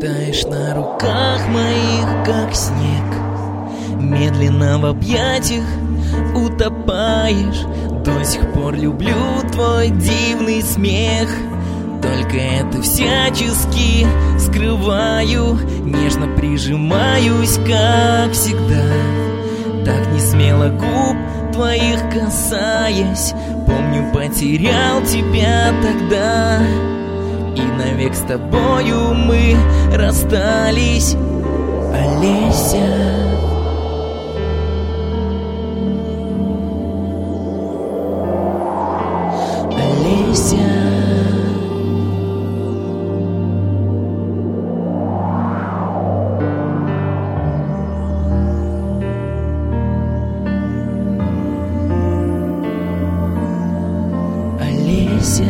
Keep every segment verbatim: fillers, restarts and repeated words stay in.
Таешь на руках моих, как снег, медленно в объятиях утопаешь. До сих пор люблю твой дивный смех, только это всячески скрываю. Нежно прижимаюсь, как всегда, так не смело губ твоих касаясь. Помню, потерял тебя тогда, и навек с тобою мы расстались. Олеся, Олеся, Олеся.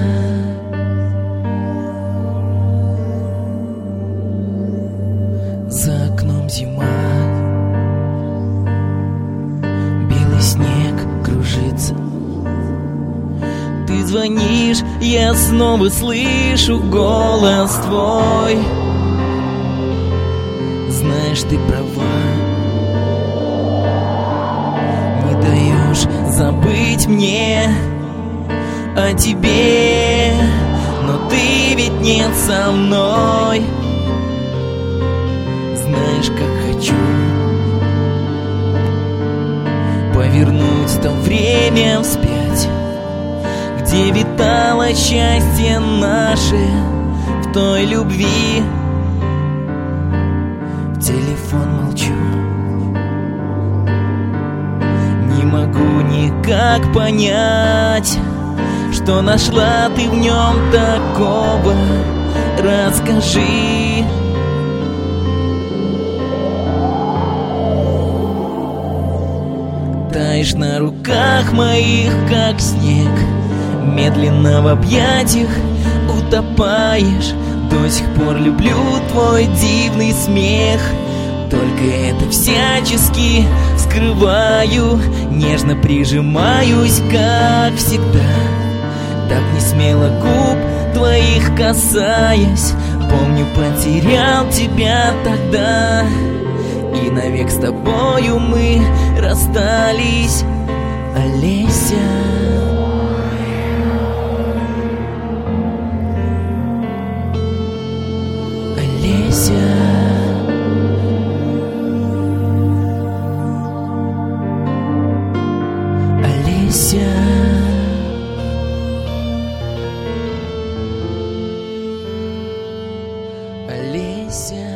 За окном зима, белый снег кружится. Ты звонишь, я снова слышу голос твой. Знаешь, ты права, не даешь забыть мне о тебе, но ты ведь нет со мной. Знаешь, как хочу повернуть то время вспять, где витало счастье наше в той любви. В телефон молчу, не могу никак понять, что нашла ты в нем такого. Расскажи. Таешь на руках моих, как снег, медленно в объятиях утопаешь. До сих пор люблю твой дивный смех, только это всячески скрываю. Нежно прижимаюсь, как всегда, так не смело губ твоих касаясь. Помню, потерял тебя тогда, и навек с тобою мы расстались. Олеся, Олеся, Олеся, Олеся.